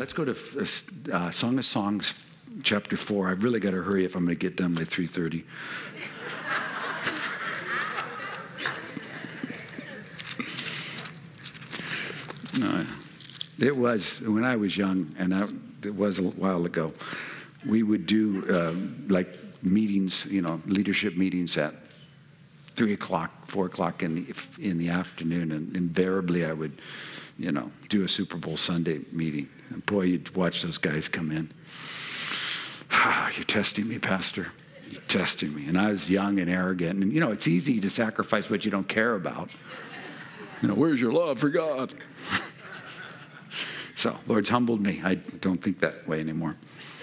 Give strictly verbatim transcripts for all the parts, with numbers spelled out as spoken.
let's go to uh, Song of Songs, chapter four. I've really got to hurry if I'm going to get done by three thirty. No, it was, when I was young, and I, it was a while ago, we would do uh, like meetings, you know, leadership meetings at three o'clock, four o'clock in the in the afternoon, and invariably I would, you know, do a Super Bowl Sunday meeting. And boy, you'd watch those guys come in. Ah, you're testing me, Pastor. You're testing me. And I was young and arrogant. And, you know, it's easy to sacrifice what you don't care about. You know, where's your love for God? So, Lord's humbled me. I don't think that way anymore.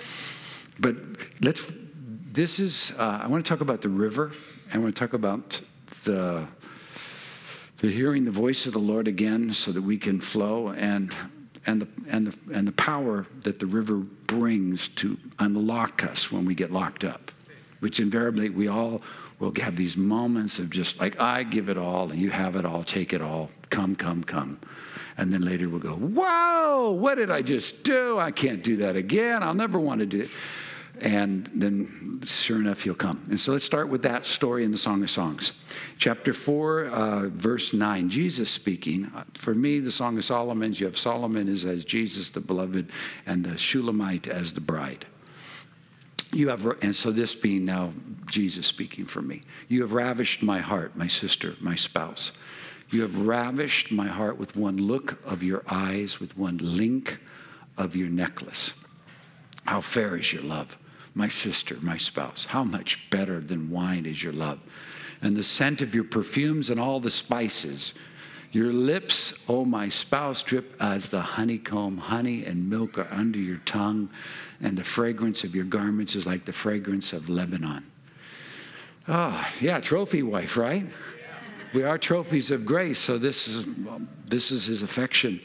But let's, this is, uh, I want to talk about the river. I want to talk about the, the hearing the voice of the Lord again so that we can flow, and and the and the and the power that the river brings to unlock us when we get locked up, which invariably we all will have these moments of just like, I give it all and you have it all, take it all, come, come, come. And then later we'll go, whoa, what did I just do? I can't do that again. I'll never want to do it. And then, sure enough, he'll come. And so let's start with that story in the Song of Songs. Chapter four, uh, verse nine, Jesus speaking. For me, the Song of Solomon, you have Solomon is as Jesus, the beloved, and the Shulamite as the bride. You have, and so this being now Jesus speaking for me. You have ravished my heart, my sister, my spouse. You have ravished my heart with one look of your eyes, with one link of your necklace. How fair is your love, my sister, my spouse. How much better than wine is your love. And the scent of your perfumes and all the spices. Your lips, oh my spouse, drip as the honeycomb. Honey and milk are under your tongue. And the fragrance of your garments is like the fragrance of Lebanon. Ah, oh, yeah, trophy wife, right? We are trophies of grace, so this is, well, this is his affection.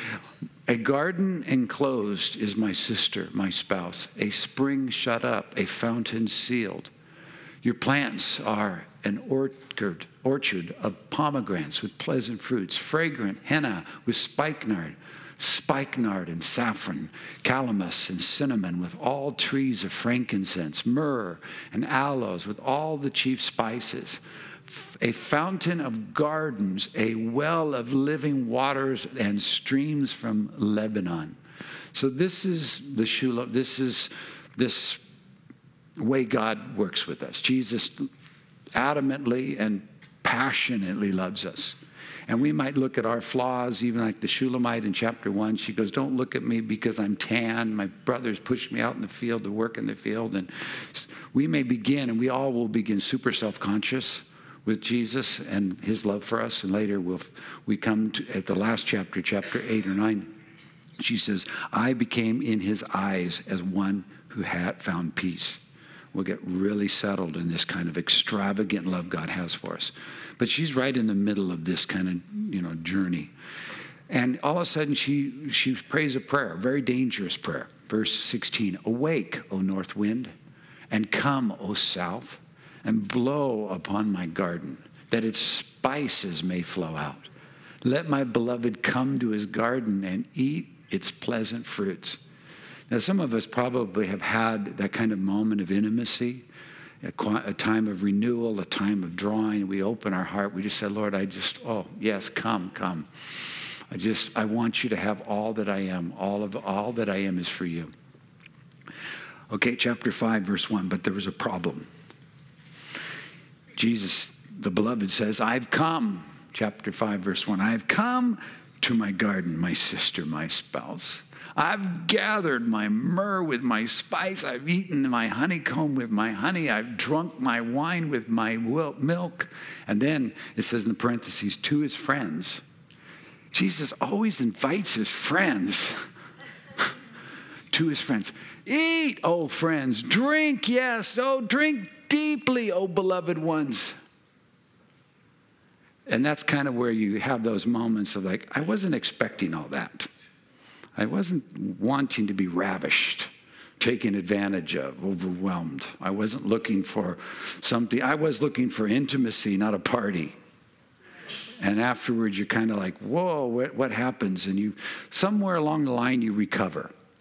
A garden enclosed is my sister, my spouse. A spring shut up, a fountain sealed. Your plants are an orchard, orchard of pomegranates with pleasant fruits, fragrant henna with spikenard, spikenard and saffron, calamus and cinnamon with all trees of frankincense, myrrh and aloes with all the chief spices. A fountain of gardens, a well of living waters and streams from Lebanon. So this is the Shula, this is this way God works with us. Jesus adamantly and passionately loves us. And we might look at our flaws, even like the Shulamite in chapter one. She goes, don't look at me because I'm tan. My brothers pushed me out in the field to work in the field. And we may begin, and we all will begin super self-conscious with Jesus and his love for us. And later we'll, we come to, at the last chapter, chapter eight or nine, she says, I became in his eyes as one who had found peace. We'll get really settled in this kind of extravagant love God has for us. But she's right in the middle of this kind of, you know, journey. And all of a sudden she, she prays a prayer, a very dangerous prayer. Verse sixteen, awake, O north wind, and come, O south, and blow upon my garden, that its spices may flow out. Let my beloved come to his garden and eat its pleasant fruits. Now, some of us probably have had that kind of moment of intimacy, a, a time of renewal, a time of drawing. We open our heart. We just say, Lord, I just, oh, yes, come, come. I just, I want you to have all that I am. All of all that I am is for you. Okay, chapter five, verse one, but there was a problem. Jesus, the beloved, says, I've come, chapter five, verse one, I've come to my garden, my sister, my spouse. I've gathered my myrrh with my spice. I've eaten my honeycomb with my honey. I've drunk my wine with my milk. And then it says in the parentheses, to his friends. Jesus always invites his friends. To his friends. Eat, oh friends. Drink, yes. Oh, drink deeply, oh beloved ones. And that's kind of where you have those moments of like, I wasn't expecting all that. I wasn't wanting to be ravished, taken advantage of, overwhelmed. I wasn't looking for something. I was looking for intimacy, not a party. And afterwards, you're kind of like, whoa, what, what happens? And you, somewhere along the line, you recover.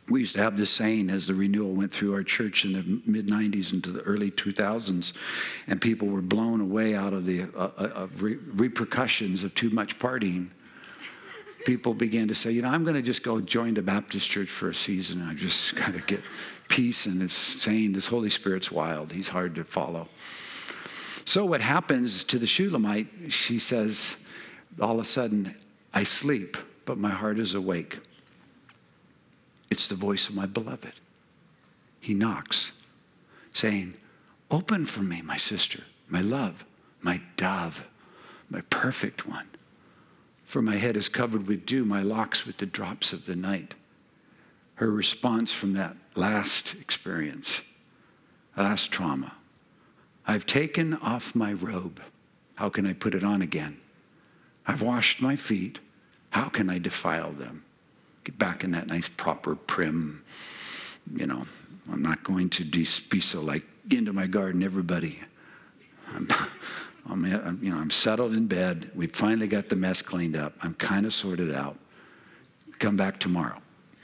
We used to have this saying as the renewal went through our church in the mid nineties into the early two thousands, and people were blown away out of the uh, uh, re- repercussions of too much partying. People began to say, you know, I'm going to just go join the Baptist church for a season, and I just kind of get peace. And it's saying this Holy Spirit's wild. He's hard to follow. So what happens to the Shulamite, she says, all of a sudden, I sleep, but my heart is awake. It's the voice of my beloved. He knocks, saying, open for me, my sister, my love, my dove, my perfect one. For my head is covered with dew, my locks with the drops of the night. Her response from that last experience, last trauma. I've taken off my robe. How can I put it on again? I've washed my feet. How can I defile them? Get back in that nice, proper, prim, you know, I'm not going to be so like, into my garden, everybody. I'm, I'm, you know, I'm settled in bed. We've finally got the mess cleaned up. I'm kind of sorted out. Come back tomorrow.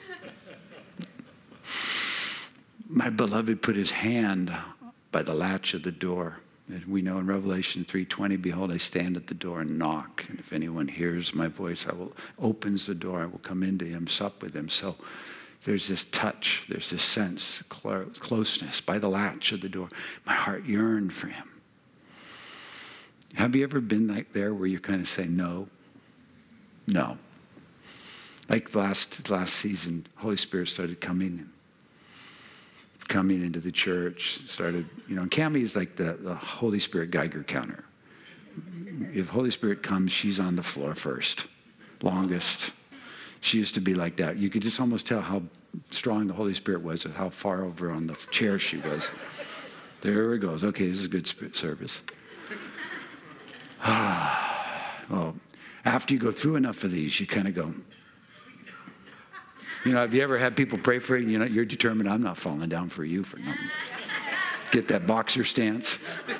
My beloved put his hand by the latch of the door. And we know in Revelation three twenty, behold, I stand at the door and knock. And if anyone hears my voice, I will opens the door. I will come into him, sup with him. So there's this touch. There's this sense, closeness by the latch of the door. My heart yearned for him. Have you ever been like there where you kind of say no? No. Like last last season, Holy Spirit started coming in. coming into the church, started, you know, and Cammie is like the, the Holy Spirit Geiger counter. If Holy Spirit comes, she's on the floor first, longest. She used to be like that. You could just almost tell how strong the Holy Spirit was and how far over on the chair she was. There it goes. Okay, this is good service. Well, after you go through enough of these, you kind of go, you know, have you ever had people pray for you? You know, you're determined, I'm not falling down for you for nothing. Get that boxer stance.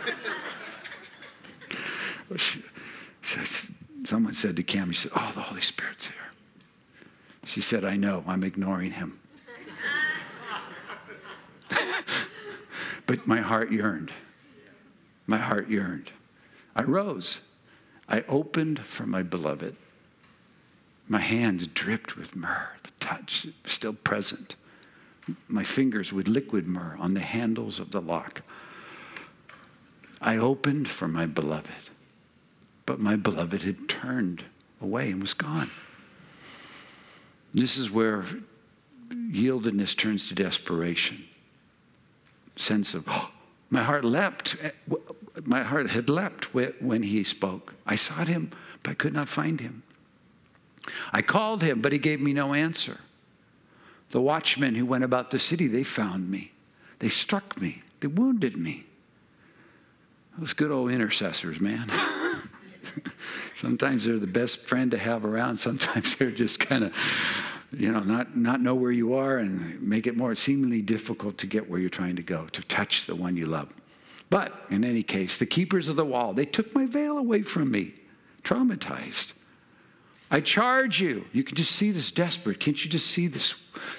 She, she, someone said to Cammie, she said, oh, the Holy Spirit's here. She said, I know, I'm ignoring him. But my heart yearned. My heart yearned. I rose. I opened for my beloved. My hands dripped with myrrh. Touch still present. My fingers with liquid myrrh on the handles of the lock. I opened for my beloved, but my beloved had turned away and was gone. This is where yieldedness turns to desperation. Sense of, oh, my heart leapt. My heart had leapt when he spoke. I sought him, but I could not find him. I called him, but he gave me no answer. The watchmen who went about the city, they found me. They struck me. They wounded me. Those good old intercessors, man. Sometimes they're the best friend to have around. Sometimes they're just kind of, you know, not, not know where you are and make it more seemingly difficult to get where you're trying to go, to touch the one you love. But in any case, the keepers of the wall, they took my veil away from me, traumatized. I charge you. You can just see this desperate. Can't you just see this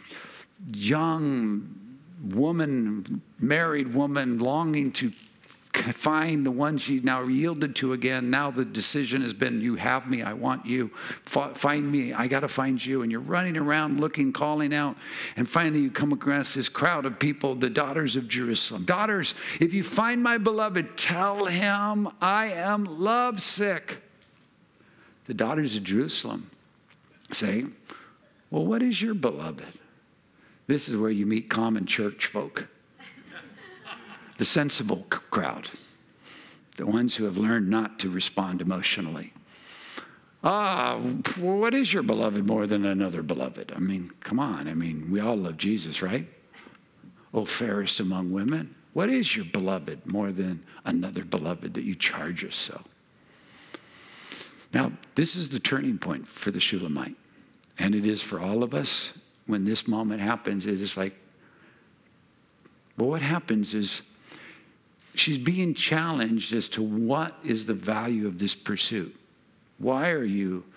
young woman, married woman, longing to find the one she now yielded to again? Now the decision has been, you have me, I want you. Find me, I got to find you. And you're running around looking, calling out. And finally you come across this crowd of people, the daughters of Jerusalem. Daughters, if you find my beloved, tell him I am lovesick. The daughters of Jerusalem say, well, what is your beloved? This is where you meet common church folk. The sensible crowd. The ones who have learned not to respond emotionally. Ah, what is your beloved more than another beloved? I mean, come on. I mean, we all love Jesus, right? Oh, fairest among women. What is your beloved more than another beloved that you charge us so? Now, this is the turning point for the Shulamite. And it is for all of us. When this moment happens, it is like, well, what happens is she's being challenged as to what is the value of this pursuit. Why are you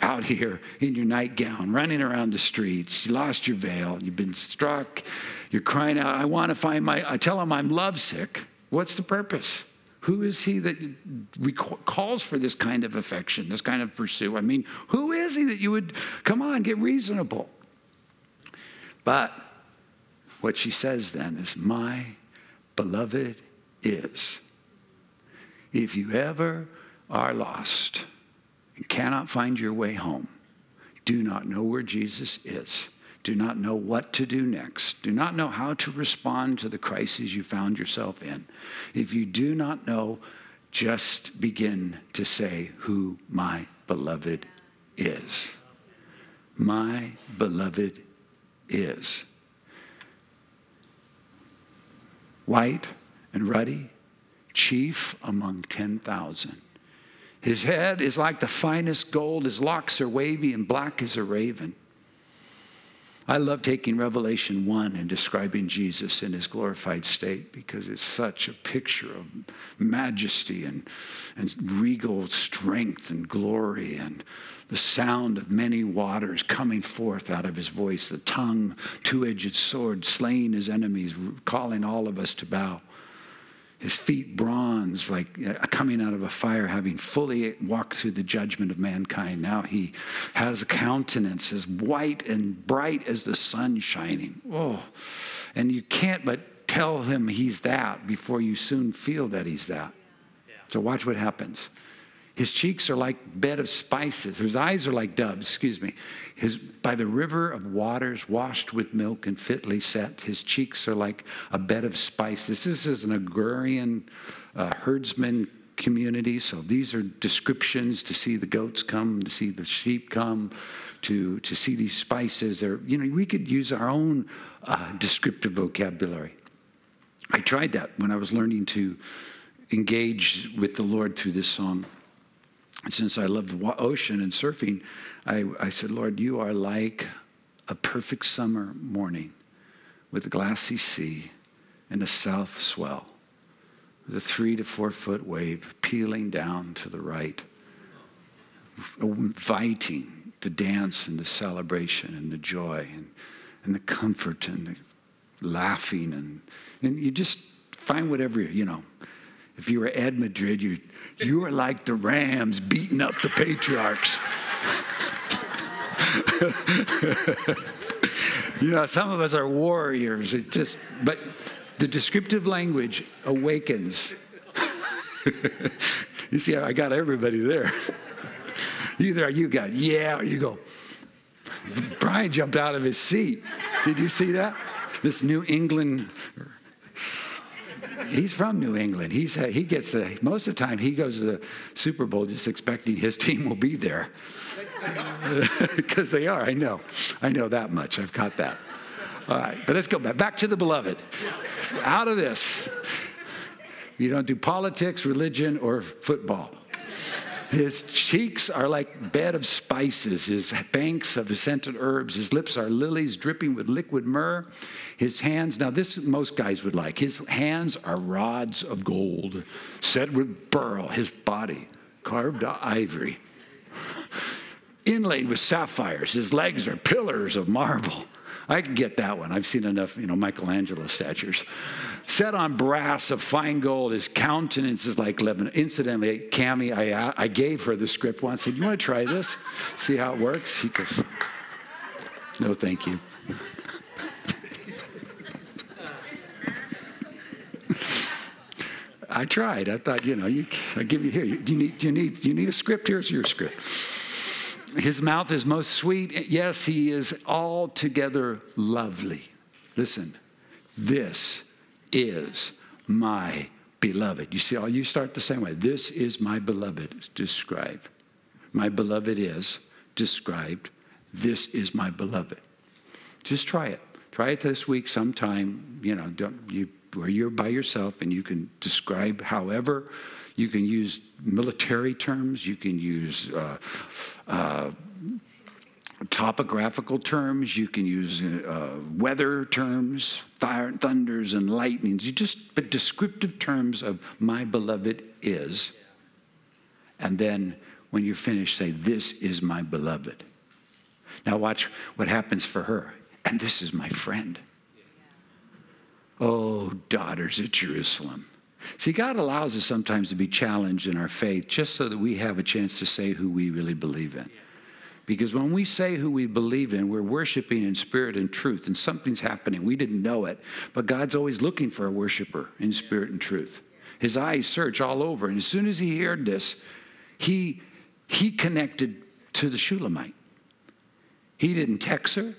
out here in your nightgown, running around the streets. You lost your veil. You've been struck. You're crying out, I want to find my, I tell him I'm lovesick. What's the purpose? Who is he that calls for this kind of affection, this kind of pursuit? I mean, who is he that you would, come on, get reasonable. But what she says then is, my beloved is. If you ever are lost and cannot find your way home, do not know where Jesus is, do not know what to do next, do not know how to respond to the crises you found yourself in, if you do not know, just begin to say who my beloved is. My beloved is. White and ruddy, chief among ten thousand. His head is like the finest gold. His locks are wavy and black as a raven. I love taking Revelation one and describing Jesus in his glorified state because it's such a picture of majesty and, and regal strength and glory and the sound of many waters coming forth out of his voice, the tongue, two-edged sword, slaying his enemies, calling all of us to bow. His feet bronze, like coming out of a fire, having fully walked through the judgment of mankind. Now he has a countenance as white and bright as the sun shining. Oh, and you can't but tell him he's that before you soon feel that he's that. So watch what happens. His cheeks are like bed of spices. His eyes are like doves, excuse me. His, by the river of waters washed with milk and fitly set, his cheeks are like a bed of spices. This is an agrarian uh, herdsman community, so these are descriptions to see the goats come, to see the sheep come, to, to see these spices. Or, you know, we could use our own uh, descriptive vocabulary. I tried that when I was learning to engage with the Lord through this song. Since I love the ocean and surfing, I, I said, Lord, you are like a perfect summer morning with a glassy sea and a south swell, with a three to four foot wave peeling down to the right, inviting the dance and the celebration and the joy and, and the comfort and the laughing. And, and you just find whatever, you know. If you were Ed Madrid, you you are like the Rams beating up the Patriarchs. You know, some of us are warriors. It just, but the descriptive language awakens. You see, I got everybody there. Either you got yeah, or you go. Brian jumped out of his seat. Did you see that? This New England. He's from New England. He's he gets the most of the time he goes to the Super Bowl just expecting his team will be there because they are. I know, I know that much. I've got that. All right, but let's go back back to the beloved. Out of this, you don't do politics, religion, or football. His cheeks are like bed of spices, his banks of scented herbs. His lips are lilies dripping with liquid myrrh. His hands, now this most guys would like, his hands are rods of gold, set with beryl. His body, carved ivory, inlaid with sapphires. His legs are pillars of marble. I can get that one. I've seen enough, you know, Michelangelo statues. Set on brass of fine gold, his countenance is like Lebanon. Incidentally, Cammie, I, I gave her the script once. I said, you want to try this? See how it works? She goes, no, thank you. I tried. I thought, you know, you, I give you here. You, you need, you need, you need a script. Here's your script. His mouth is most sweet. Yes, he is altogether lovely. Listen, this is my beloved. You see, all you start the same way. This is my beloved. Describe. My beloved is described. This is my beloved. Just try it. Try it this week sometime. You know, don't you where you're by yourself and you can describe however. You can use military terms. You can use uh, uh, topographical terms. You can use uh, weather terms, fire, thunders, and lightnings. You just, but descriptive terms of my beloved is. And then when you're finished, say, this is my beloved. Now watch what happens for her. And this is my friend. Oh, daughters of Jerusalem. See, God allows us sometimes to be challenged in our faith just so that we have a chance to say who we really believe in. Because when we say who we believe in, we're worshiping in spirit and truth, and something's happening. We didn't know it, but God's always looking for a worshiper in spirit and truth. His eyes search all over, and as soon as he heard this, he, he connected to the Shulamite. He didn't text her.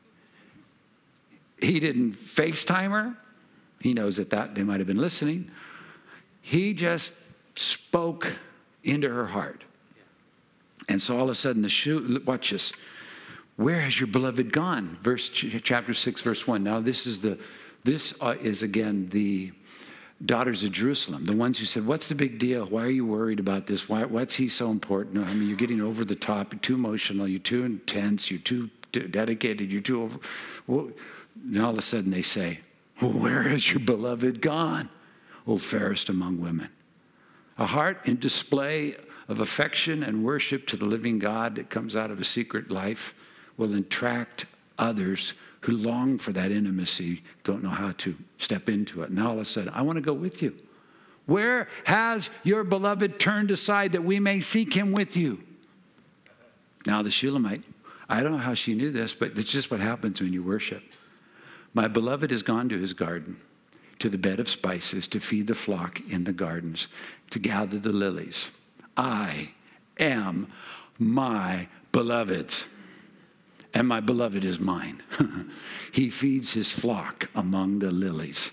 He didn't FaceTime her. He knows that, that they might have been listening. He just spoke into her heart. And so all of a sudden, the Shul, watch this. Where has your beloved gone? Verse chapter six, verse one. Now this is the, this uh, is again the daughters of Jerusalem, the ones who said, "What's the big deal? Why are you worried about this? Why, what's he so important? I mean, you're getting over the top. You're too emotional. You're too intense. You're too dedicated. You're too over." Well, and all of a sudden they say, "Where has your beloved gone, O fairest among women?" A heart in display of affection and worship to the living God that comes out of a secret life will attract others who long for that intimacy, don't know how to step into it. And all of a sudden, I want to go with you. Where has your beloved turned aside that we may seek him with you? Now the Shulamite, I don't know how she knew this, but it's just what happens when you worship. My beloved has gone to his garden, to the bed of spices, to feed the flock in the gardens, to gather the lilies. I am my beloved's, and my beloved is mine. He feeds his flock among the lilies.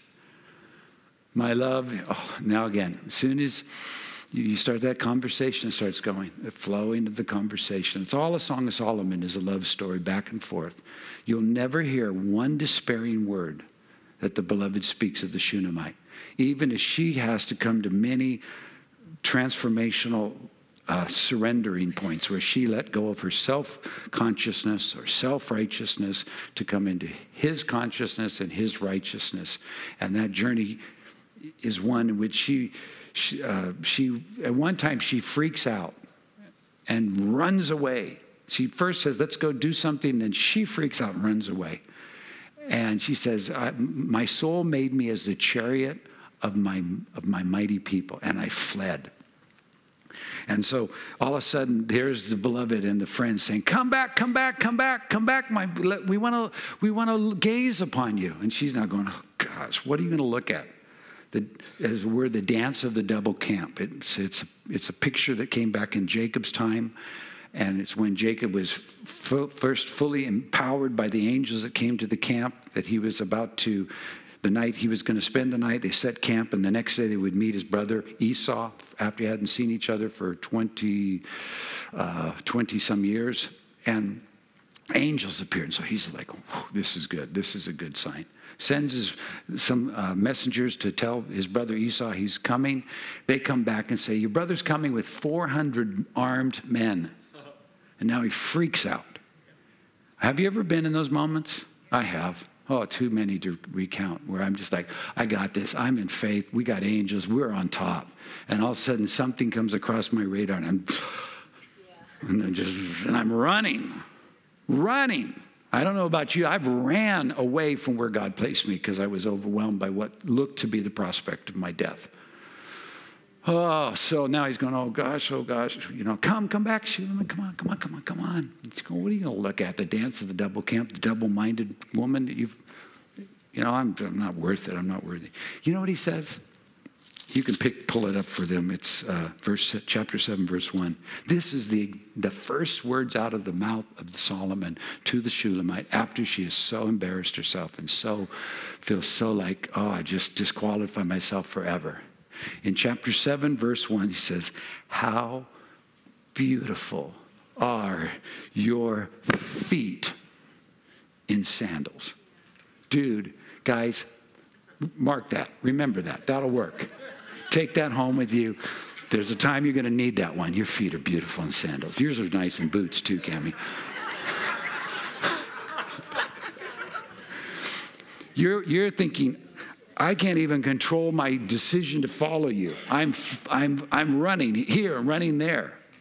My love, oh, now again, as soon as you start that conversation, it starts going, the flowing of the conversation. It's all a Song of Solomon is a love story back and forth. You'll never hear one despairing word that the beloved speaks of the Shunammite. Even as she has to come to many transformational uh, surrendering points where she let go of her self-consciousness or self-righteousness to come into his consciousness and his righteousness. And that journey is one in which she, she, uh, she at one time, she freaks out and runs away. She first says, let's go do something. Then she freaks out and runs away. And she says, my soul made me as the chariot of my, of my mighty people, and I fled. And so all of a sudden, there's the beloved and the friends saying, come back, come back, come back, come back. My, we want to we want to gaze upon you. And she's now going, oh, gosh, what are you going to look at? The, as we're the dance of the double camp. It's, it's, it's a picture that came back in Jacob's time. And it's when Jacob was f- first fully empowered by the angels that came to the camp that he was about to, the night he was going to spend the night, they set camp, and the next day they would meet his brother Esau after they hadn't seen each other for twenty, uh, twenty some years. And angels appeared. And so he's like, oh, this is good. This is a good sign. Sends his, some uh, messengers to tell his brother Esau he's coming. They come back and say, your brother's coming with four hundred armed men. And now he freaks out. Have you ever been in those moments? I have. Oh, too many to recount, where I'm just like, I got this. I'm in faith. We got angels. We're on top. And all of a sudden, something comes across my radar, and I'm, yeah. and, I'm just, and I'm running, running. I don't know about you. I've ran away from where God placed me because I was overwhelmed by what looked to be the prospect of my death. Oh, so now he's going, oh, gosh, oh, gosh. You know, come, come back, Shulamite. Come on, come on, come on, come on. He's going, what are you going to look at? The dance of the double camp, the double-minded woman that you've, you know, I'm, I'm not worth it. I'm not worthy. You know what he says? You can pick, pull it up for them. It's uh, verse, chapter seven, verse one. This is the, the first words out of the mouth of the Solomon to the Shulamite after she has so embarrassed herself and so feels so like, oh, I just disqualify myself forever. In chapter seven, verse one, he says, how beautiful are your feet in sandals. Dude, guys, mark that. Remember that. That'll work. Take that home with you. There's a time you're going to need that one. Your feet are beautiful in sandals. Yours are nice in boots too, Cammie. You're, you're thinking, I can't even control my decision to follow you. I'm, I'm, I'm running here, running there.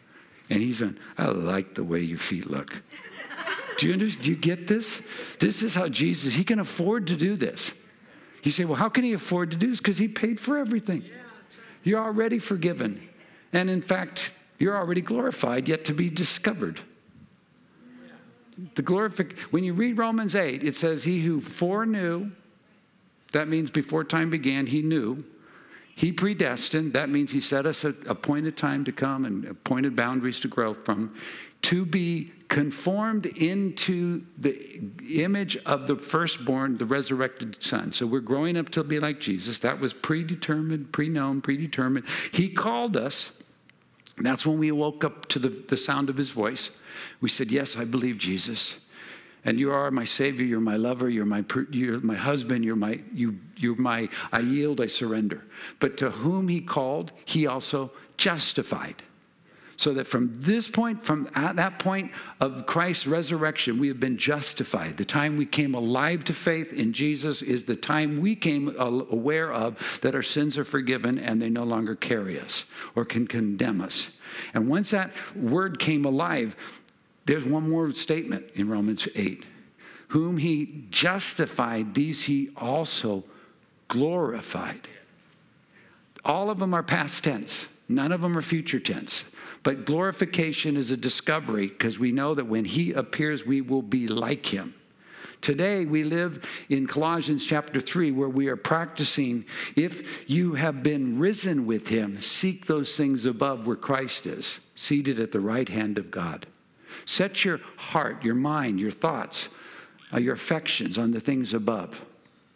And he's on, I like the way your feet look. Do you understand? Do you get this? This is how Jesus, he can afford to do this. You say, well, how can he afford to do this? Because he paid for everything. You're already forgiven. And in fact, you're already glorified, yet to be discovered. The glorific- when you read Romans eight, it says, he who foreknew, that means before time began, he knew. He predestined, that means he set us an appointed time to come and appointed boundaries to grow from, to be conformed into the image of the firstborn, the resurrected son. So we're growing up to be like Jesus. That was predetermined, pre-known, predetermined. He called us. That's when we woke up to the, the sound of his voice. We said, yes, I believe Jesus. And you are my Savior, you're my lover, you're my you're my husband, you're my you you're my I yield, I surrender. But to whom he called, he also justified. So that from this point, from at that point of Christ's resurrection, we have been justified. The time we came alive to faith in Jesus is the time we came aware of that our sins are forgiven and they no longer carry us or can condemn us. And once that word came alive, there's one more statement in Romans eight. Whom he justified, these he also glorified. All of them are past tense. None of them are future tense. But glorification is a discovery because we know that when he appears, we will be like him. Today, we live in Colossians chapter three, where we are practicing, if you have been risen with him, seek those things above where Christ is, seated at the right hand of God. Set your heart, your mind, your thoughts, uh, your affections on the things above.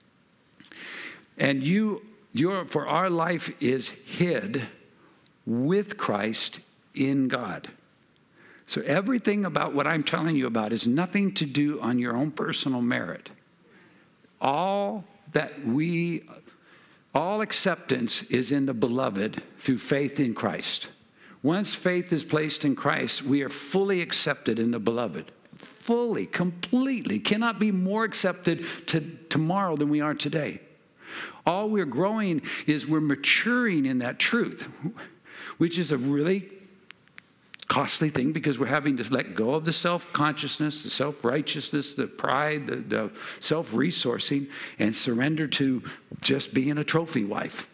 And you, your, for our life is hid with Christ in God. So everything about what I'm telling you about is nothing to do on your own personal merit. All that we, all acceptance is in the beloved through faith in Christ. Once faith is placed in Christ, we are fully accepted in the beloved. Fully, completely. Cannot be more accepted to tomorrow than we are today. All we're growing is we're maturing in that truth, which is a really costly thing because we're having to let go of the self-consciousness, the self-righteousness, the pride, the, the self-resourcing, and surrender to just being a trophy wife.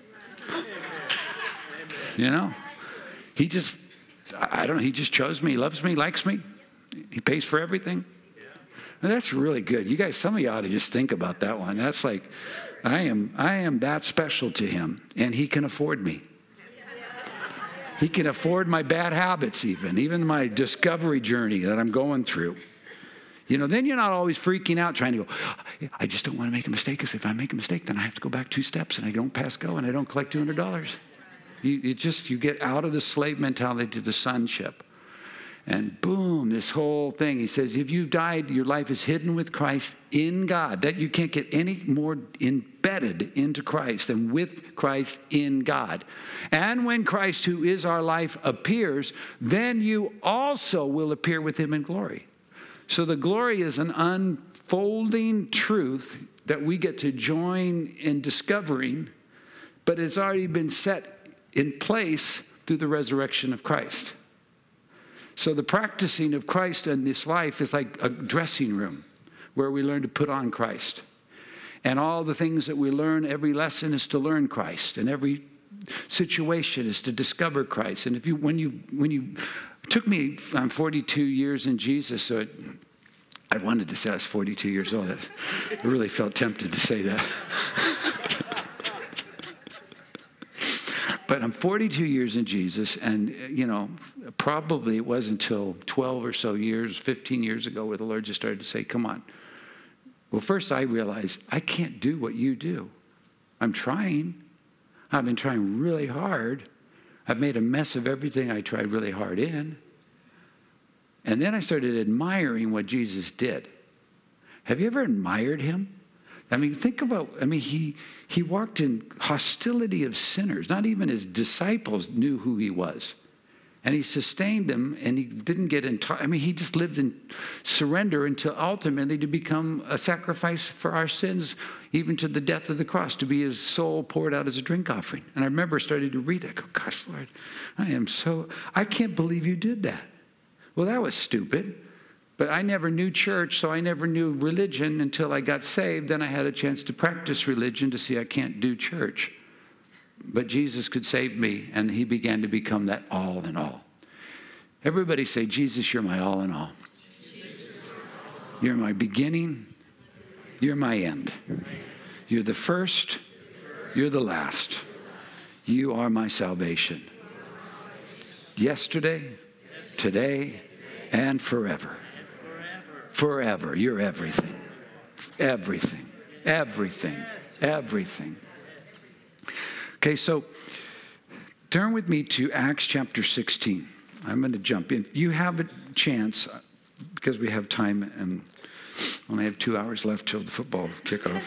You know? He just, I don't know, he just chose me, he loves me, likes me. He pays for everything. And that's really good. You guys, some of you ought to just think about that one. That's like, I am, I am that special to him, and he can afford me. He can afford my bad habits even, even my discovery journey that I'm going through. You know, then you're not always freaking out trying to go, I just don't want to make a mistake, because if I make a mistake, then I have to go back two steps, and I don't pass go, and I don't collect two hundred dollars. You, you just, you get out of the slave mentality to the sonship. And boom, this whole thing. He says, if you've died, your life is hidden with Christ in God. That you can't get any more embedded into Christ than with Christ in God. And when Christ, who is our life, appears, then you also will appear with him in glory. So the glory is an unfolding truth that we get to join in discovering, but it's already been set in place through the resurrection of Christ. So the practicing of Christ in this life is like a dressing room where we learn to put on Christ. And all the things that we learn, every lesson is to learn Christ, and every situation is to discover Christ. And if you, when you, when you, it took me, I'm forty-two years in Jesus, so it, I wanted to say I was forty-two years old. I really felt tempted to say that. But I'm forty-two years in Jesus, and, you know, probably it wasn't until twelve or so years, fifteen years ago, where the Lord just started to say, come on. Well, first I realized I can't do what you do. I'm trying. I've been trying really hard. I've made a mess of everything I tried really hard in. And then I started admiring what Jesus did. Have you ever admired him? I mean, think about, I mean, he, he walked in hostility of sinners. Not even his disciples knew who he was. And he sustained them, and he didn't get in, I mean, he just lived in surrender until ultimately to become a sacrifice for our sins, even to the death of the cross, to be his soul poured out as a drink offering. And I remember starting to read that, go, gosh, Lord, I am so, I can't believe you did that. Well, that was stupid. But I never knew church, so I never knew religion until I got saved. Then I had a chance to practice religion to see I can't do church. But Jesus could save me, and he began to become that all in all. Everybody say, Jesus, you're my all in all. You're my beginning. You're my end. You're the first. You're the last. You are my salvation. Yesterday, today, and forever. Forever. You're everything. Everything. Everything. Everything. Okay, so turn with me to Acts chapter sixteen. I'm going to jump in. You have a chance, because we have time and only have two hours left till the football kickoff.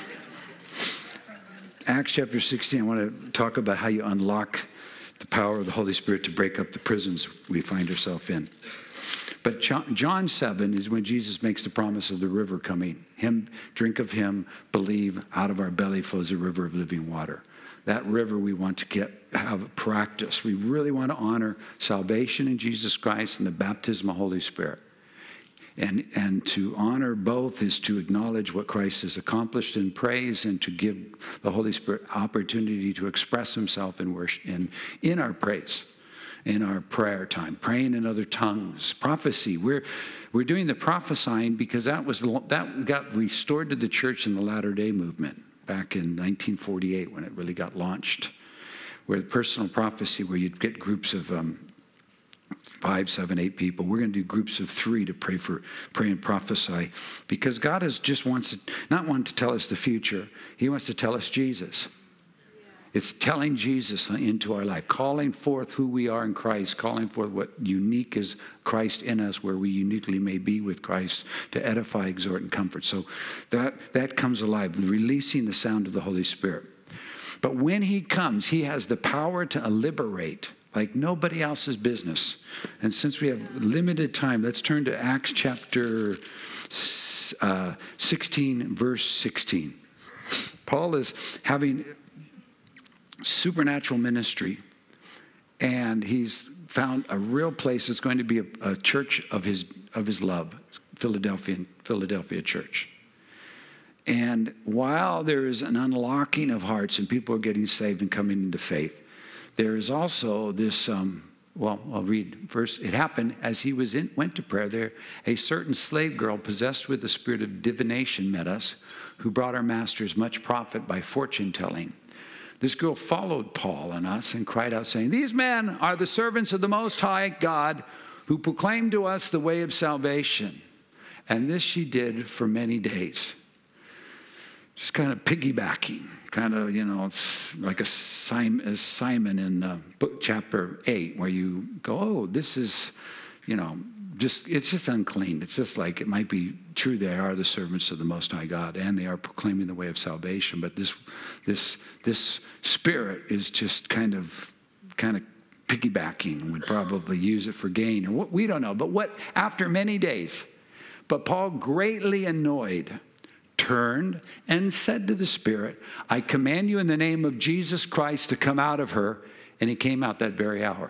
Acts chapter sixteen, I want to talk about how you unlock the power of the Holy Spirit to break up the prisons we find ourselves in. But John seven is when Jesus makes the promise of the river coming. Him, drink of him, believe, out of our belly flows a river of living water. That river we want to get have practice. We really want to honor salvation in Jesus Christ and the baptism of the Holy Spirit. And, and to honor both is to acknowledge what Christ has accomplished in praise, and to give the Holy Spirit opportunity to express himself in worship, in, in our praise, in our prayer time, praying in other tongues, prophecy. We're, we're doing the prophesying because that, was, that got restored to the church in the Latter-day Movement back in nineteen forty-eight when it really got launched, where the personal prophecy, where you'd get groups of um, five, seven, eight people. We're going to do groups of three to pray for, pray and prophesy, because God is just wants to, not wanting to tell us the future. He wants to tell us Jesus. It's telling Jesus into our life, calling forth who we are in Christ, calling forth what unique is Christ in us, where we uniquely may be with Christ, to edify, exhort, and comfort. So that, that comes alive, releasing the sound of the Holy Spirit. But when he comes, he has the power to liberate like nobody else's business. And since we have limited time, let's turn to Acts chapter uh, sixteen, verse sixteen. Paul is having supernatural ministry, and he's found a real place that's going to be a, a church of his of his love, Philadelphia, Philadelphia church. And while there is an unlocking of hearts and people are getting saved and coming into faith, there is also this, um, well, I'll read verse. It happened as he was in, went to prayer there, a certain slave girl possessed with the spirit of divination met us, who brought our masters much profit by fortune telling. This girl followed Paul and us and cried out, saying, "These men are the servants of the Most High God, who proclaim to us the way of salvation." And this she did for many days. Just kind of piggybacking, kind of, you know, it's like a Simon, Simon in the book chapter eight, where you go, oh, this is, you know, just, it's just unclean. It's just like, it might be true they are the servants of the Most High God, and they are proclaiming the way of salvation, but this this this spirit is just kind of kind of piggybacking, and would probably use it for gain, or what, we don't know. But what, after many days, but Paul, greatly annoyed, turned and said to the spirit, "I command you in the name of Jesus Christ to come out of her." And he came out that very hour.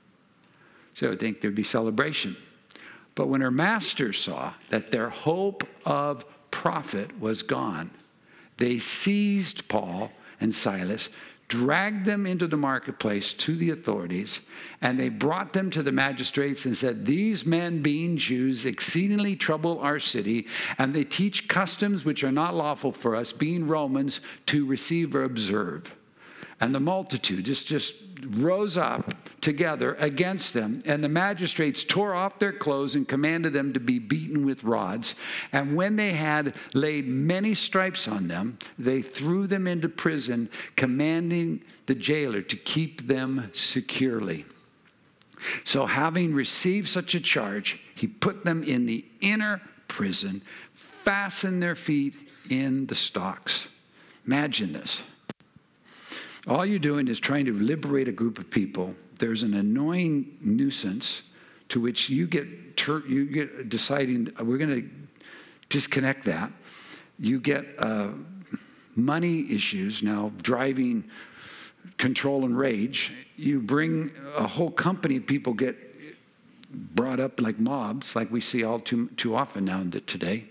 So I would think there'd be celebration. But when her masters saw that their hope of profit was gone, they seized Paul and Silas, dragged them into the marketplace to the authorities, and they brought them to the magistrates and said, "These men, being Jews, exceedingly trouble our city, and they teach customs which are not lawful for us, being Romans, to receive or observe." And the multitude just, just rose up together against them, and the magistrates tore off their clothes and commanded them to be beaten with rods. And when they had laid many stripes on them, they threw them into prison, commanding the jailer to keep them securely. So having received such a charge, he put them in the inner prison, fastened their feet in the stocks. Imagine this. All you're doing is trying to liberate a group of people there's an annoying nuisance to which you get, ter- you get deciding, we're going to disconnect that. You get uh, money issues now driving control and rage. You bring a whole company of people get brought up like mobs, like we see all too, too often now today.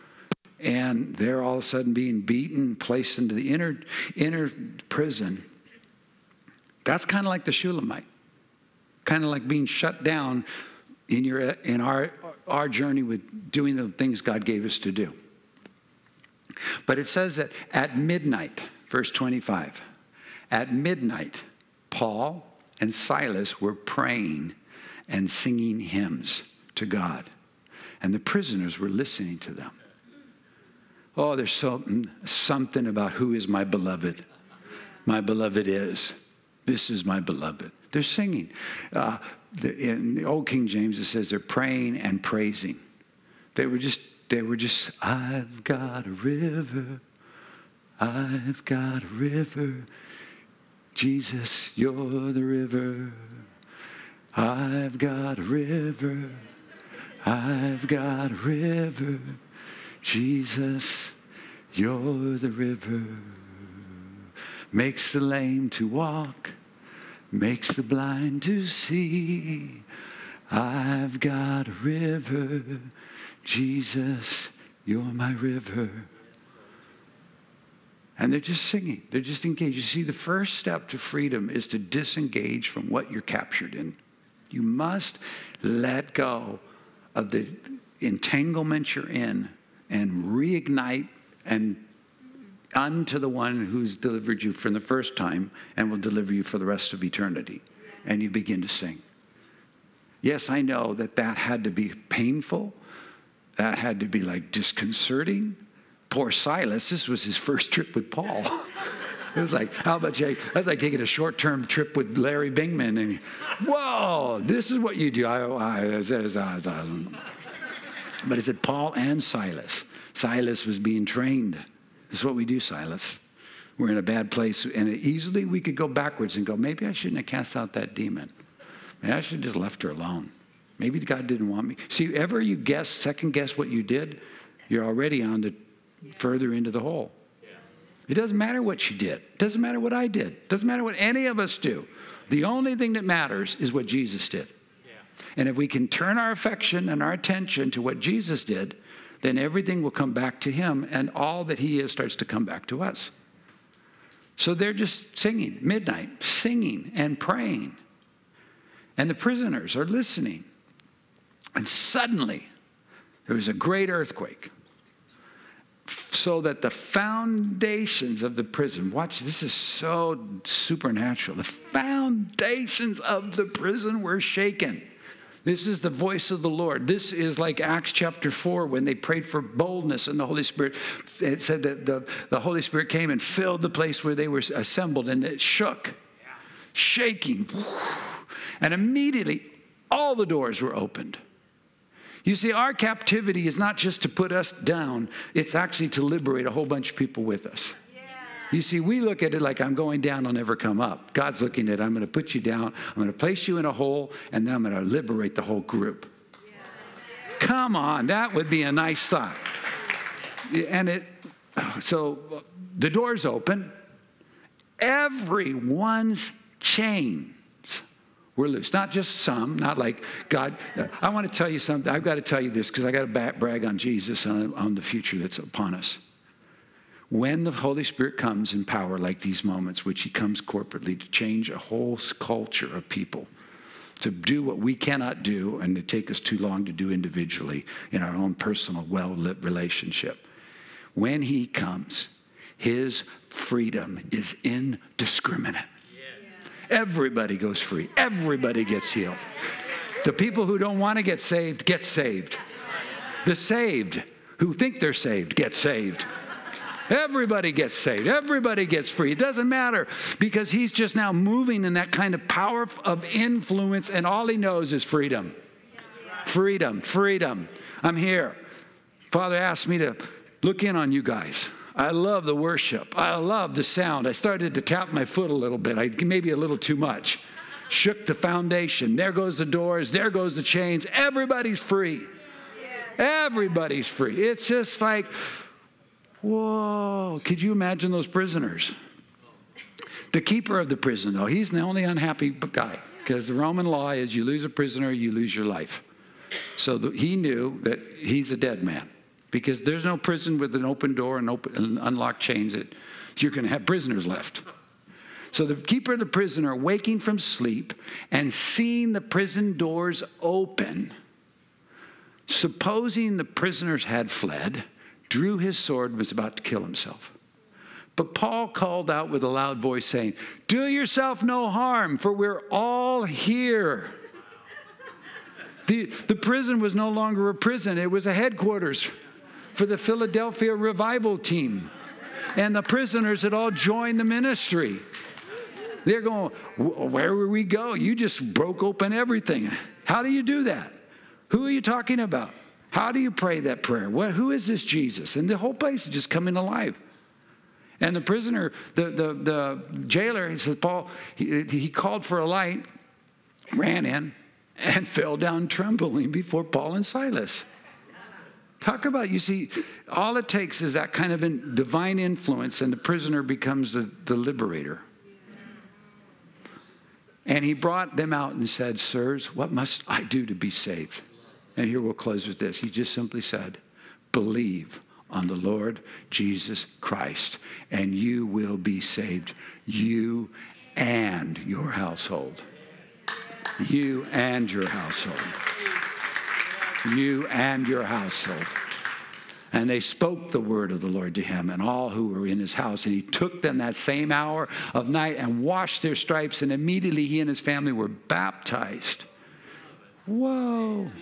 And they're all of a sudden being beaten, placed into the inner, inner prison. That's kind of like the Shulamite. Kind of like being shut down in, your, in our, our journey with doing the things God gave us to do. But it says that at midnight, verse twenty-five, at midnight, Paul and Silas were praying and singing hymns to God. And the prisoners were listening to them. Oh, there's so, something about who is my beloved. My beloved is. This is my beloved. They're singing. Uh, the, in the Old King James, it says they're praying and praising. They were just, they were just, I've got a river. I've got a river. Jesus, you're the river. I've got a river. I've got a river. Jesus, you're the river. Makes the lame to walk, makes the blind to see. I've got a river. Jesus, you're my river. And they're just singing. They're just engaged. You see, the first step to freedom is to disengage from what you're captured in. You must let go of the entanglement you're in and reignite and unto the one who's delivered you from the first time and will deliver you for the rest of eternity. And you begin to sing. Yes, I know that that had to be painful. That had to be like disconcerting. Poor Silas, this was his first trip with Paul. It was like, how about Jake? That's like taking a short-term trip with Larry Bingman. And whoa, this is what you do. I, I, I, I, but it said Paul and Silas. Silas was being trained. This is what we do, Silas. We're in a bad place. And easily we could go backwards and go, maybe I shouldn't have cast out that demon. Maybe I should have just left her alone. Maybe God didn't want me. See, ever you guess, second guess what you did, you're already on the further into the hole. It doesn't matter what she did. It doesn't matter what I did. It doesn't matter what any of us do. The only thing that matters is what Jesus did. Yeah. And if we can turn our affection and our attention to what Jesus did, then everything will come back to him, and all that he is starts to come back to us. So they're just singing, midnight, singing and praying. And the prisoners are listening. And suddenly, there was a great earthquake. So that the foundations of the prison, watch, this is so supernatural. The foundations of the prison were shaken. This is the voice of the Lord. This is like Acts chapter four when they prayed for boldness and the Holy Spirit. It said that the, the Holy Spirit came and filled the place where they were assembled, and it shook, shaking. And immediately all the doors were opened. You see, our captivity is not just to put us down. It's actually to liberate a whole bunch of people with us. Yeah. You see, we look at it like I'm going down, I'll never come up. God's looking at it, I'm going to put you down, I'm going to place you in a hole, and then I'm going to liberate the whole group. Yeah. Come on, that would be a nice thought. And it, so the doors open. Everyone's chain we're loose. Not just some, not like God. I want to tell you something. I've got to tell you this because I got to brag on Jesus and on the future that's upon us. When the Holy Spirit comes in power like these moments, which he comes corporately to change a whole culture of people, to do what we cannot do and to take us too long to do individually in our own personal, well-lit relationship. When he comes, his freedom is indiscriminate. Everybody goes free. Everybody gets healed. The people who don't want to get saved, get saved. The saved who think they're saved, get saved. Everybody gets saved. Everybody gets free. It doesn't matter because he's just now moving in that kind of power of influence, and all he knows is freedom. Freedom, freedom. I'm here. Father asked me to look in on you guys. I love the worship. I love the sound. I started to tap my foot a little bit, I, maybe a little too much. shook the foundation. There goes the doors. There goes the chains. Everybody's free. Everybody's free. It's just like, whoa. Could you imagine those prisoners? The keeper of the prison, though, he's the only unhappy guy. Because the Roman law is you lose a prisoner, you lose your life. So the, he knew that he's a dead man. Because there's no prison with an open door and, open, and unlocked chains that you're going to have prisoners left. So the keeper of the prisoner, waking from sleep and seeing the prison doors open, supposing the prisoners had fled, drew his sword and was about to kill himself. But Paul called out with a loud voice saying, "Do yourself no harm, for we're all here." The, the prison was no longer a prison. It was a headquarters for the Philadelphia revival team. And the prisoners had all joined the ministry. They're going, where will we go? You just broke open everything. How do you do that? Who are you talking about? How do you pray that prayer? What, who is this Jesus? And the whole place is just coming alive. And the prisoner, the, the, the jailer, he says, Paul, he, he called for a light, ran in, and fell down trembling before Paul and Silas. Talk about, you see, all it takes is that kind of in, divine influence, and the prisoner becomes the, the liberator. And he brought them out and said, "Sirs, what must I do to be saved?" And here we'll close with this. He just simply said, "Believe on the Lord Jesus Christ, and you will be saved, you and your household." You and your household. You and your household. And they spoke the word of the Lord to him and all who were in his house. And he took them that same hour of night and washed their stripes. And immediately he and his family were baptized. Whoa.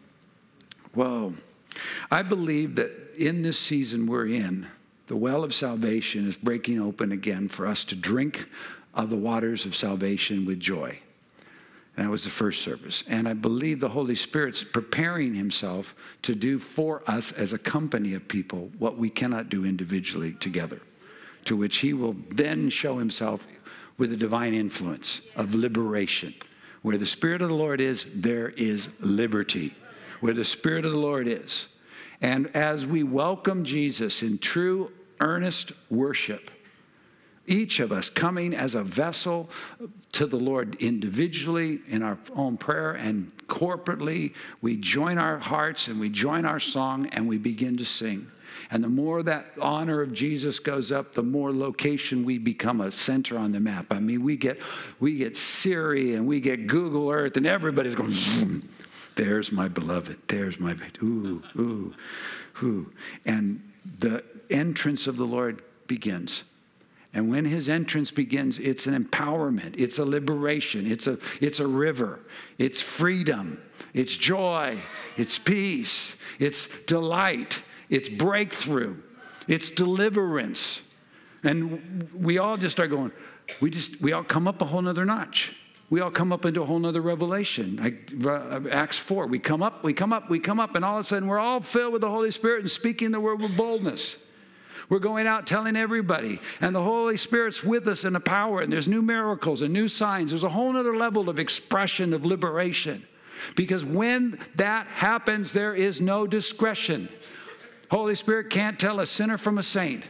Whoa. I believe that in this season we're in, the well of salvation is breaking open again for us to drink of the waters of salvation with joy. That was the first service. And I believe the Holy Spirit's preparing himself to do for us as a company of people what we cannot do individually together, to which he will then show himself with a divine influence of liberation. Where the Spirit of the Lord is, there is liberty. Where the Spirit of the Lord is. And as we welcome Jesus in true, earnest worship, each of us coming as a vessel to the Lord individually in our own prayer and corporately, we join our hearts and we join our song and we begin to sing. And the more that honor of Jesus goes up, the more location we become a center on the map. I mean, we get we get Siri and we get Google Earth and everybody's going, zoom. There's my beloved. There's my, ooh, ooh, ooh. And the entrance of the Lord begins. And when his entrance begins, it's an empowerment. It's a liberation. It's a, it's a river. It's freedom. It's joy. It's peace. It's delight. It's breakthrough. It's deliverance. And we all just start going, we just, we all come up a whole nother notch. We all come up into a whole nother revelation. Like Acts four, we come up, we come up, we come up, and all of a sudden we're all filled with the Holy Spirit and speaking the word with boldness. We're going out telling everybody, and the Holy Spirit's with us in the power, and there's new miracles and new signs. There's a whole other level of expression of liberation. Because when that happens, there is no discretion. Holy Spirit can't tell a sinner from a saint.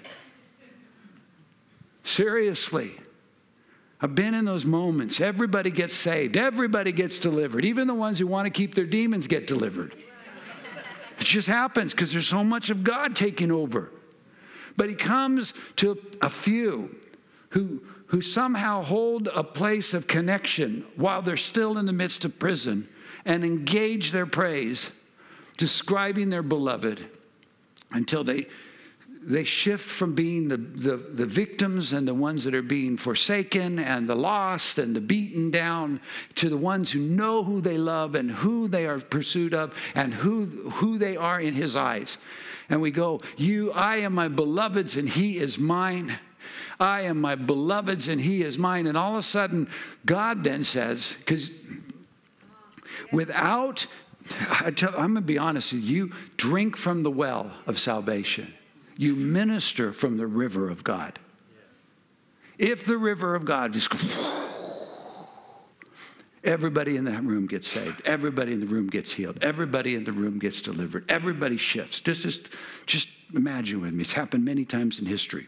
Seriously. I've been in those moments. Everybody gets saved. Everybody gets delivered. Even the ones who want to keep their demons get delivered. It just happens because there's so much of God taking over. But he comes to a few who, who somehow hold a place of connection while they're still in the midst of prison and engage their praise, describing their beloved until they, they shift from being the, the, the victims and the ones that are being forsaken and the lost and the beaten down to the ones who know who they love and who they are pursued of and who, who they are in his eyes. And we go, you, I am my beloved's and he is mine. I am my beloved's and he is mine. And all of a sudden, God then says, because without, I tell, I'm going to be honest with you, drink from the well of salvation. You minister from the river of God. If the river of God is, Everybody in that room gets saved. Everybody in the room gets healed. Everybody in the room gets delivered. Everybody shifts. Just, just, just imagine with me. It's happened many times in history.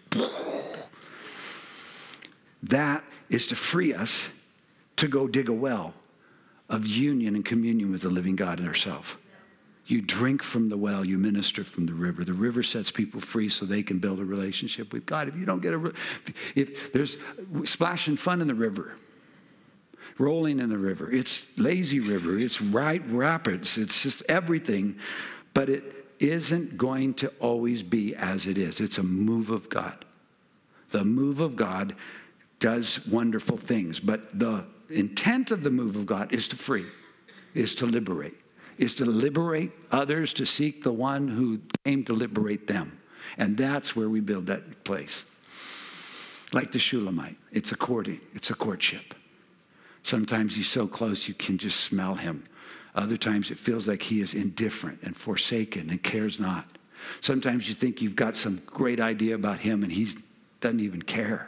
That is to free us to go dig a well of union and communion with the living God and ourselves. You drink from the well, you minister from the river. The river sets people free so they can build a relationship with God. If you don't get a, if there's splashing fun in the river, rolling in the river, it's lazy river, it's right rapids, it's just everything, but it isn't going to always be as it is. It's a move of God. The move of God does wonderful things, but the intent of the move of God is to free, is to liberate. Is to liberate others, to seek the one who came to liberate them. And that's where we build that place. Like the Shulamite, it's a courting, it's a courtship. Sometimes he's so close you can just smell him. Other times it feels like he is indifferent and forsaken and cares not. Sometimes you think you've got some great idea about him and he doesn't even care.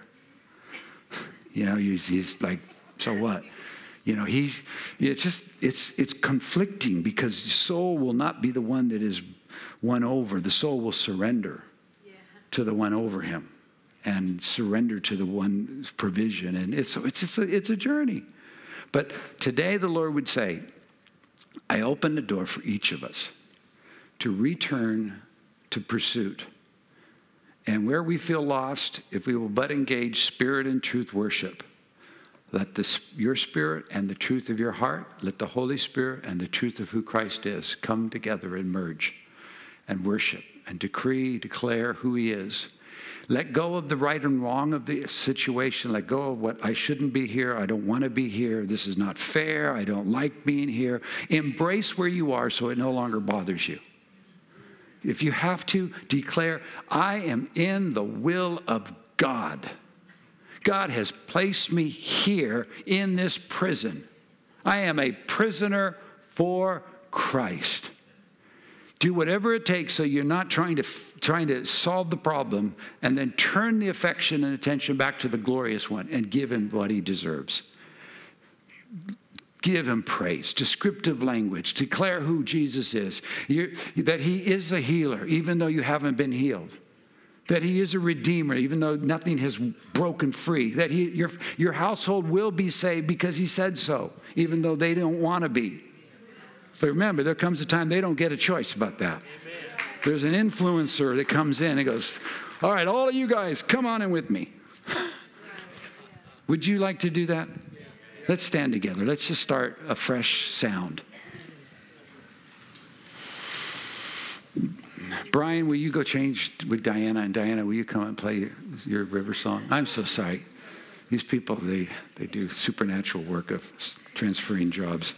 You know, he's, he's like, so what? You know, he's, it's just, it's, it's conflicting because the soul will not be the one that is won over. The soul will surrender yeah. to the one over him and surrender to the one's provision. And it's, it's, it's, a, it's a journey. But today the Lord would say, I open the door for each of us to return to pursuit. And where we feel lost, if we will but engage spirit and truth worship, let this, your spirit and the truth of your heart, let the Holy Spirit and the truth of who Christ is come together and merge and worship and decree, declare who he is. Let go of the right and wrong of the situation. Let go of what I shouldn't be here. I don't want to be here. This is not fair. I don't like being here. Embrace where you are so it no longer bothers you. If you have to, declare, I am in the will of God. God has placed me here in this prison. I am a prisoner for Christ. Do whatever it takes so you're not trying to, trying to solve the problem and then turn the affection and attention back to the glorious one and give him what he deserves. Give him praise, descriptive language, declare who Jesus is, You're, that he is a healer even though you haven't been healed. That he is a redeemer, even though nothing has broken free. That he, your, your household will be saved because he said so, even though they don't want to be. But remember, there comes a time they don't get a choice about that. Amen. There's an influencer that comes in and goes, all right, all of you guys, come on in with me. Would you like to do that? Let's stand together. Let's just start a fresh sound. Brian, will you go change with Diana? And Diana, will you come and play your river song? I'm so sorry. These people, they, they do supernatural work of transferring jobs.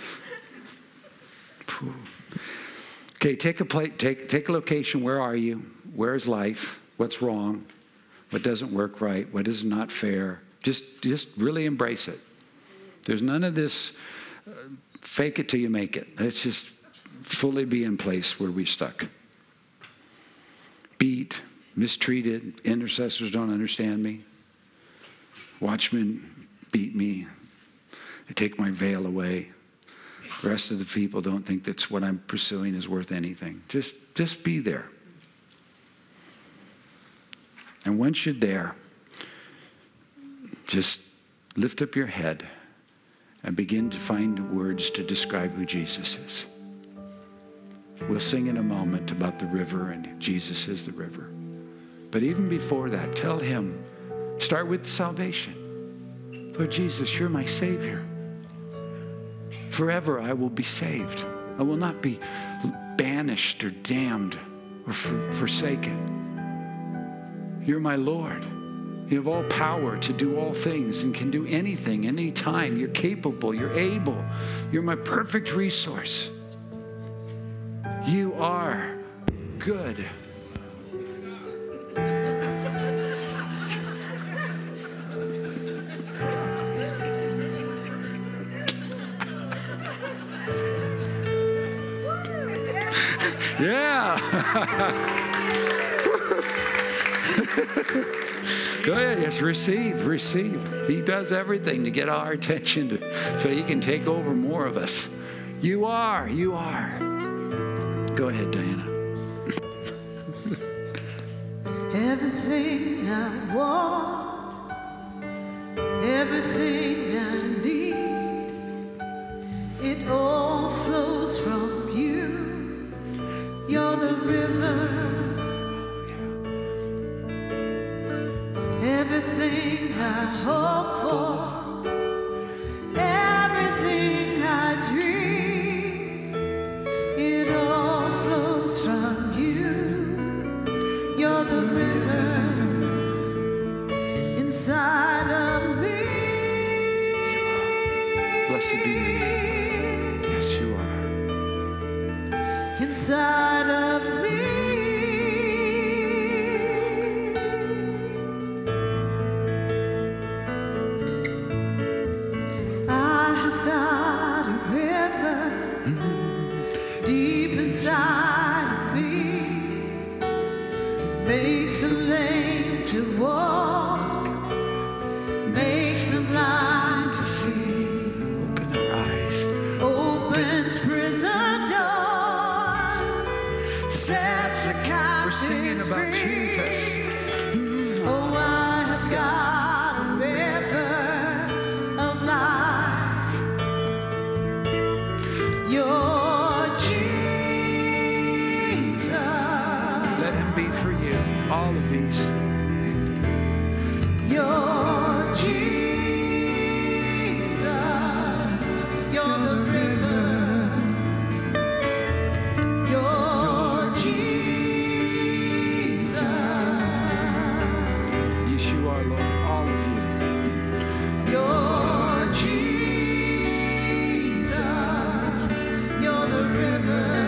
Okay, take a plate, take, take a location. Where are you? Where is life? What's wrong? What doesn't work right? What is not fair? Just, just really embrace it. There's none of this uh, fake it till you make it. Let's just fully be in place where we're stuck. Beat, mistreated, intercessors don't understand me. Watchmen beat me. They take my veil away. The rest of the people don't think that's what I'm pursuing is worth anything. Just, just be there. And once you're there, just lift up your head and begin to find words to describe who Jesus is. We'll sing in a moment about the river, and Jesus is the river. But even before that, tell him, start with salvation. Lord Jesus, you're my Savior. Forever I will be saved. I will not be banished or damned or for, forsaken. You're my Lord. You have all power to do all things and can do anything, anytime. You're capable. You're able. You're my perfect resource. You are good. Yeah. Go ahead. Yes, receive, receive. He does everything to get our attention to, so he can take over more of us. You are, you are. Go ahead, Diana. Everything I want, everything I need, it all flows from you. You're the river. Everything I hope for, everything I dream, it all flows from you. You're the river inside of me. Blessed be your name. Yes, you are. Inside of me. Inside of me, it makes the lame to walk, makes the blind to see. Open their eyes. Opens prison doors, sets the captives free. We're singing about Jesus. Oh, I have got a river of life. Your all of these. You're Jesus, you're the river. You're Jesus. Yes, you are, Lord, all of you. You're Jesus, you're the river.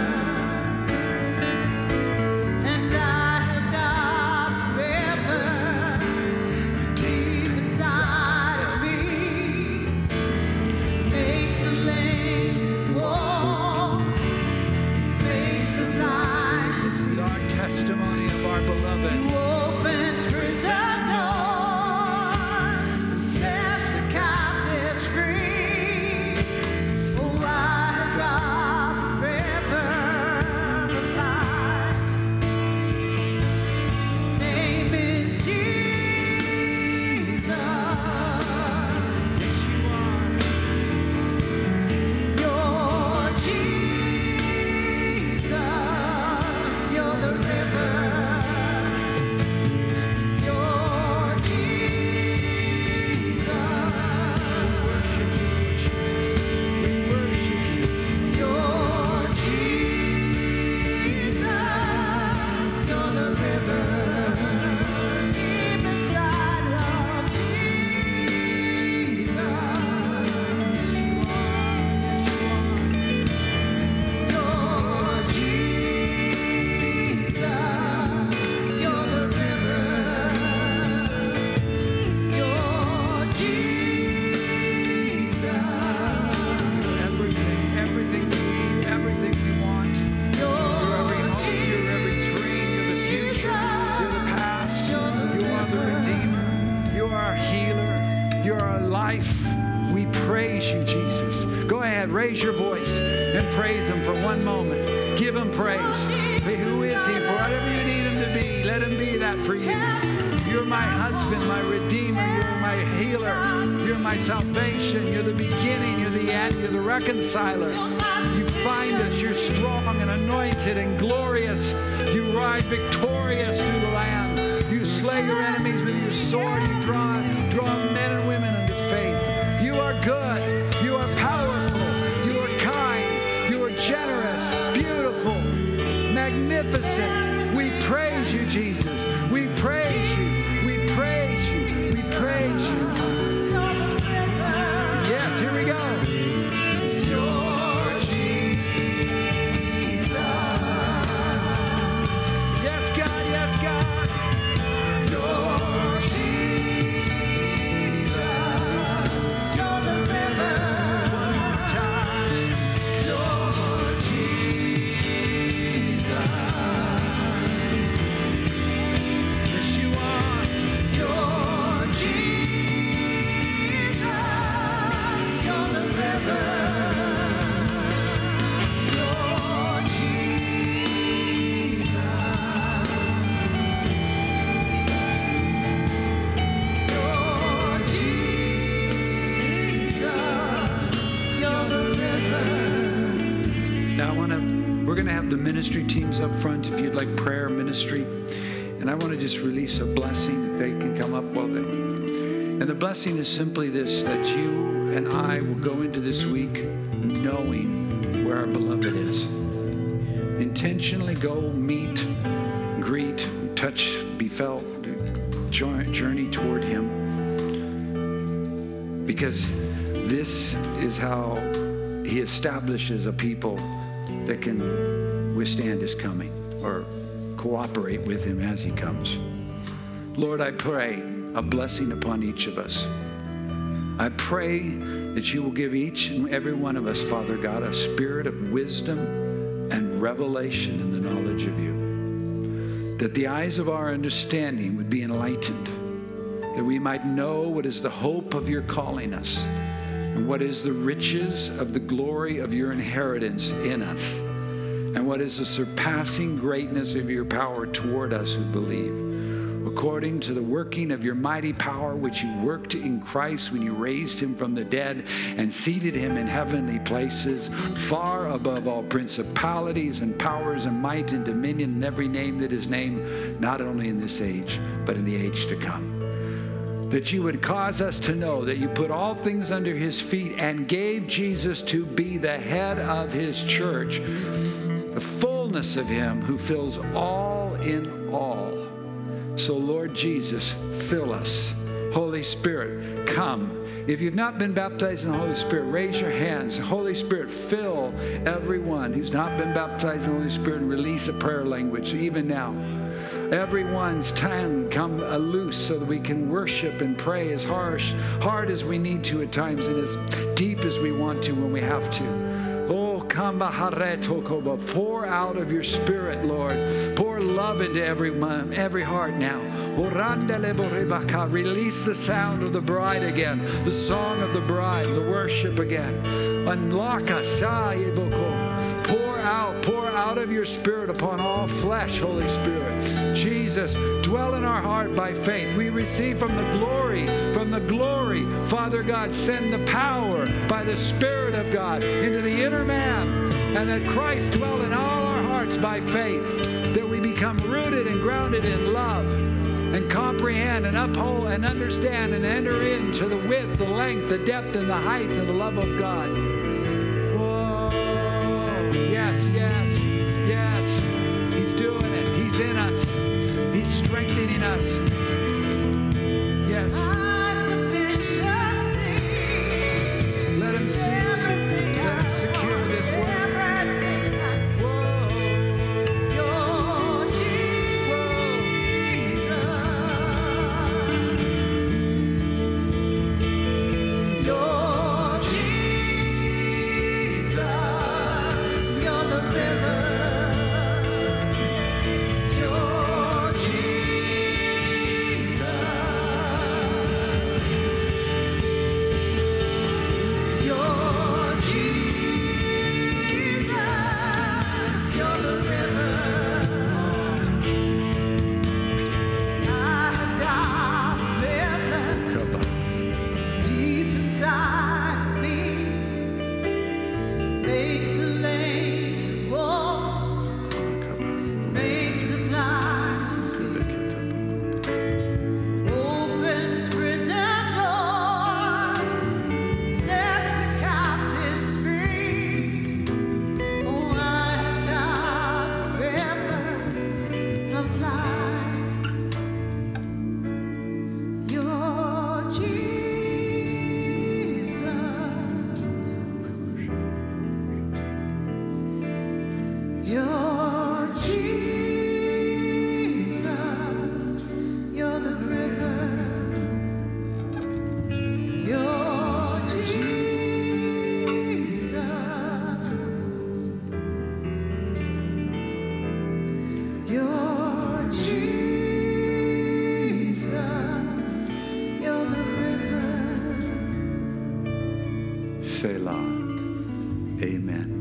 Raise your voice and praise him for one moment. Give him praise. Who is he? For whatever you need him to be, let him be that for you. You're my husband, my redeemer. You're my healer. You're my salvation. You're the beginning. You're the end. You're the reconciler. You find us. You're strong and anointed and glorious. You ride victorious through the land. You slay your enemies with your sword. You draw, draw men and women into faith. You are good. You are powerful. Generous, beautiful, magnificent. We praise you, Jesus. We praise you. We praise you. We praise you. Yes, here we go. You're Jesus. Yes, God. Yes, God. You're Jesus. You're the river. One more time. You're Jesus. Now I want to, we're going to have the ministry teams up front if you'd like prayer ministry. And I want to just release a blessing if they can come up while they. And the blessing is simply this, that you and I will go into this week knowing where our beloved is. Intentionally go meet, greet, touch, be felt, journey toward him. Because this is how he establishes a people that can withstand his coming or cooperate with him as he comes. Lord, I pray a blessing upon each of us. I pray that you will give each and every one of us, Father God, a spirit of wisdom and revelation in the knowledge of you. That the eyes of our understanding would be enlightened, that we might know what is the hope of your calling us and what is the riches of the glory of your inheritance in us, and what is the surpassing greatness of your power toward us who believe, according to the working of your mighty power, which you worked in Christ when you raised him from the dead and seated him in heavenly places, far above all principalities and powers and might and dominion and every name that is named, not only in this age, but in the age to come. That you would cause us to know that you put all things under his feet and gave Jesus to be the head of his church, the fullness of him who fills all in all. So, Lord Jesus, fill us. Holy Spirit, come. If you've not been baptized in the Holy Spirit, raise your hands. Holy Spirit, fill everyone who's not been baptized in the Holy Spirit and release a prayer language, even now. Everyone's tongue come loose so that we can worship and pray as harsh, hard as we need to at times and as deep as we want to when we have to. Oh, pour out of your spirit, Lord. Pour love into every, every heart now. Release the sound of the bride again, the song of the bride, the worship again. Unlock us. Pour out, pour out of your spirit upon all flesh, Holy Spirit. Jesus, dwell in our heart by faith. We receive from the glory, from the glory. Father God, send the power by the Spirit of God into the inner man, and that Christ dwell in all our hearts by faith, that we become rooted and grounded in love, and comprehend and uphold and understand and enter into the width, the length, the depth, and the height of the love of God. Whoa. Yes, yes, yes. He's doing it. He's in us. He's strengthening us. Yes. My sufficiency. Let him see. Let him secure this word. Whoa. Your Jesus. Your Jesus. You're the river. Your Jesus. Your Jesus. You're the river. I have got a river deep inside of me, makes the lame to walk, makes the blind to see, opens prison doors, sets the captives free. Oh, I have got a river of life. Your Jesus. Your Jesus. You're the river. Your Jesus. Your Jesus. You're the river. Selah. Amen.